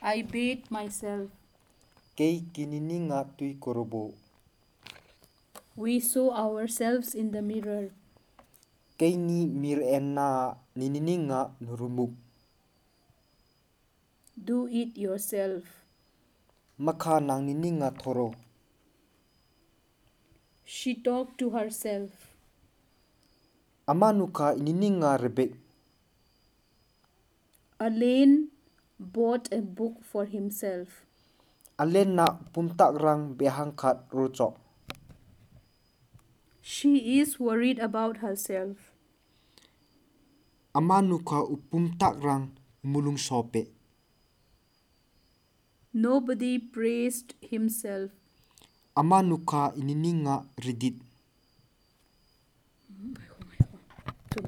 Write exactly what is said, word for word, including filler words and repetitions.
I bathe myself. Kei kinini nga tui korobo. We saw ourselves in the mirror. Kei ni mir enna ninini nga nurumuk. Do it yourself. Makha nang nini nga thoro. She talked to herself. Amanuka inini nga rebek. Alain bought a book for himself. Alen na pumtak rang behangkat rucok. She is worried about herself. Amanuka upumtak rang mulung sope. Nobody praised himself. Amanuka inini nga redit.